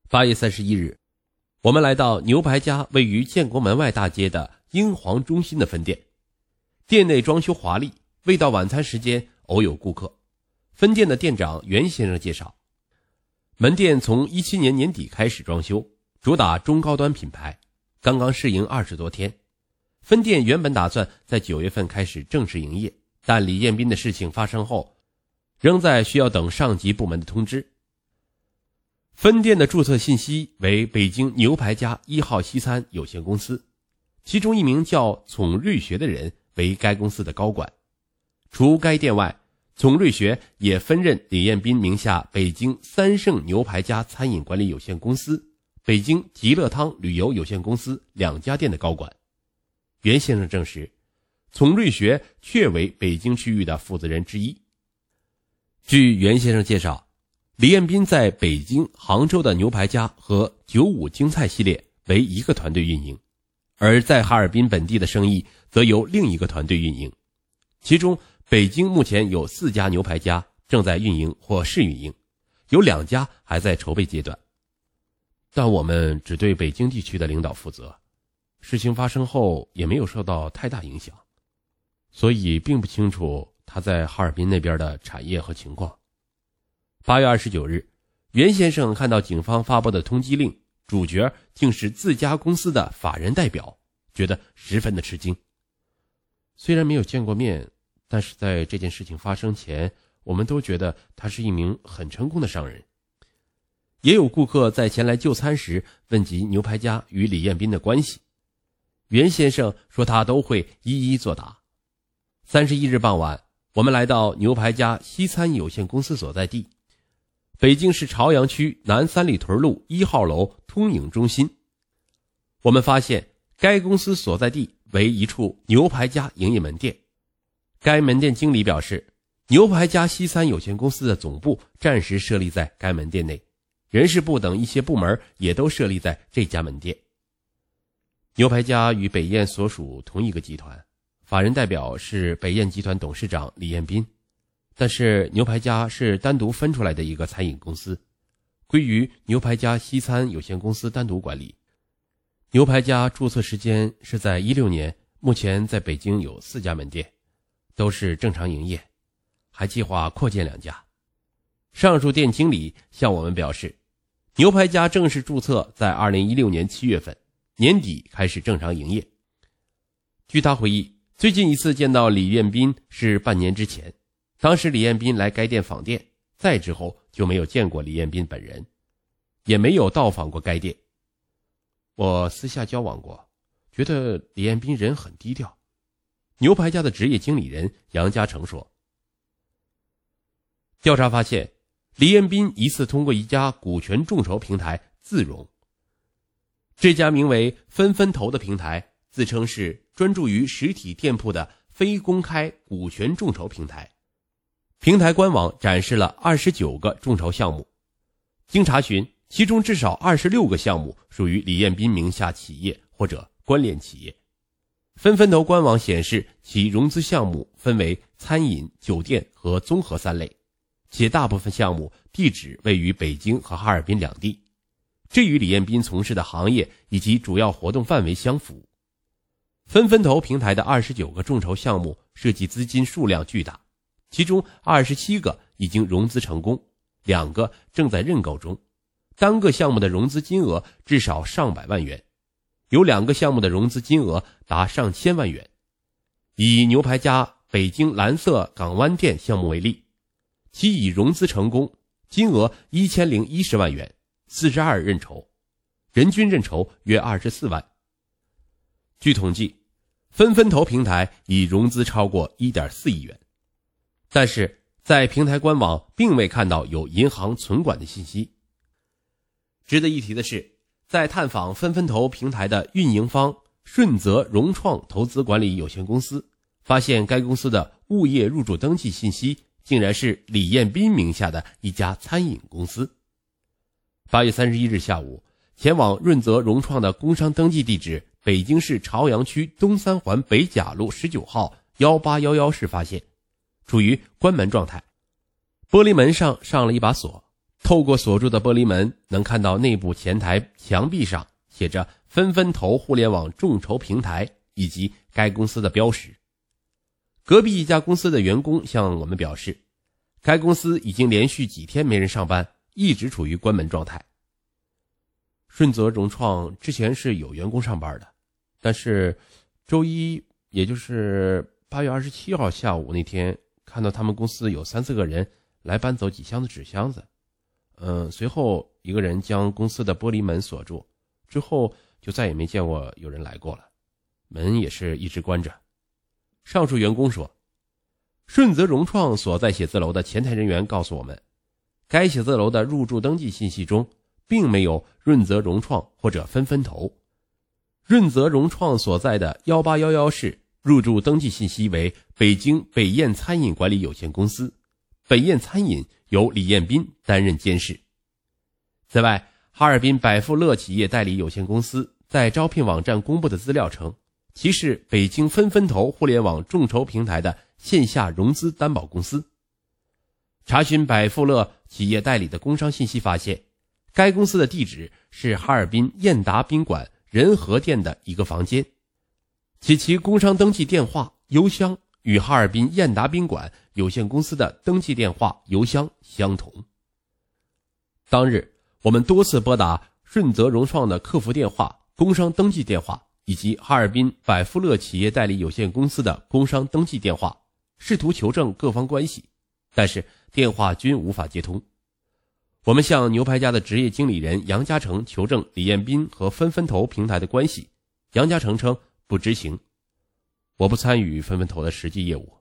8月31日，我们来到牛排家位于建国门外大街的英皇中心的分店。店内装修华丽，未到晚餐时间偶有顾客。分店的店长袁先生介绍，门店从17年年底开始装修，主打中高端品牌，刚刚试营20多天。分店原本打算在9月份开始正式营业，但李彦斌的事情发生后，仍在需要等上级部门的通知。分店的注册信息为北京牛排家1号西餐有限公司，其中一名叫丛瑞学的人为该公司的高管。除该店外，丛瑞学也分任李彦斌名下北京三盛牛排家餐饮管理有限公司、北京极乐汤旅游有限公司2家店的高管。袁先生证实，丛瑞学确为北京区域的负责人之一。据袁先生介绍，李彦斌在北京、杭州的牛排家和95京菜系列为一个团队运营，而在哈尔滨本地的生意则由另一个团队运营。其中，北京目前有4家牛排家正在运营或试运营，有2家还在筹备阶段。但我们只对北京地区的领导负责，事情发生后也没有受到太大影响，所以并不清楚他在哈尔滨那边的产业和情况。8月29日，袁先生看到警方发布的通缉令，主角竟是自家公司的法人代表，觉得十分的吃惊。虽然没有见过面，但是在这件事情发生前，我们都觉得他是一名很成功的商人。也有顾客在前来就餐时问及牛排家与李彦斌的关系，袁先生说他都会一一作答。31日傍晚，我们来到牛排家西餐有限公司所在地，北京市朝阳区南三里屯路1号楼通影中心。我们发现该公司所在地为一处牛排家营业门店。该门店经理表示，牛排家西餐有限公司的总部暂时设立在该门店内，人事部等一些部门也都设立在这家门店。牛排家与北燕所属同一个集团，法人代表是北燕集团董事长李彦斌，但是牛排家是单独分出来的一个餐饮公司，归于牛排家西餐有限公司单独管理。牛排家注册时间是在16年，目前在北京有4家门店，都是正常营业，还计划扩建2家。上述店经理向我们表示，牛排家正式注册在2016年7月份，年底开始正常营业。据他回忆，最近一次见到李彦斌是半年之前，当时李彦斌来该店访店，再之后就没有见过李彦斌本人，也没有到访过该店。我私下交往过，觉得李彦斌人很低调。牛排家的职业经理人杨家成说，调查发现，李彦斌疑似通过一家股权众筹平台自融。这家名为分分头的平台自称是专注于实体店铺的非公开股权众筹平台。平台官网展示了29个众筹项目，经查询，其中至少26个项目属于李彦斌名下企业或者关联企业。分分头官网显示，其融资项目分为餐饮、酒店和综合3类，且大部分项目地址位于北京和哈尔滨2地，这与李彦斌从事的行业以及主要活动范围相符。分分头平台的29个众筹项目涉及资金数量巨大，其中27个已经融资成功，2个正在认购中，单个项目的融资金额至少上百万元，有2个项目的融资金额达上千万元。以牛排家北京蓝色港湾店项目为例，其已融资成功，金额1010万元，42认筹，人均认筹约24万。据统计，分分头平台已融资超过 1.4 亿元，但是在平台官网并未看到有银行存管的信息。值得一提的是，在探访分分头平台的运营方顺泽融创投资管理有限公司，发现该公司的物业入驻登记信息竟然是李彦斌名下的一家餐饮公司。8月31日下午，前往润泽融创的工商登记地址北京市朝阳区东三环北甲路19号1811室发现，处于关门状态，玻璃门上了一把锁， 透过锁住的玻璃门，能看到内部前台墙壁上写着分分头互联网众筹平台以及该公司的标识。隔壁一家公司的员工向我们表示，该公司已经连续几天没人上班，一直处于关门状态。顺泽融创之前是有员工上班的，但是周一，也就是8月27号下午那天，看到他们公司有3-4个人来搬走几箱子纸箱子。随后一个人将公司的玻璃门锁住，之后就再也没见过有人来过了，门也是一直关着。上述员工说，顺泽融创所在写字楼的前台人员告诉我们，该写字楼的入住登记信息中并没有润泽融创或者分分头。润泽融创所在的1811室入住登记信息为北京北燕餐饮管理有限公司，北燕餐饮由李彦斌担任监事。此外，哈尔滨百富乐企业代理有限公司在招聘网站公布的资料称，其是北京分分头互联网众筹平台的线下融资担保公司。查询百富乐企业代理的工商信息发现，该公司的地址是哈尔滨燕达宾馆仁和店的一个房间，其工商登记电话、邮箱与哈尔滨燕达宾馆有限公司的登记电话、邮箱相同。当日，我们多次拨打顺泽融创的客服电话、工商登记电话以及哈尔滨百富乐企业代理有限公司的工商登记电话，试图求证各方关系，但是电话均无法接通。我们向牛排家的职业经理人杨嘉诚求证李彦斌和分分头平台的关系，杨嘉诚称不知情，我不参与分分头的实际业务。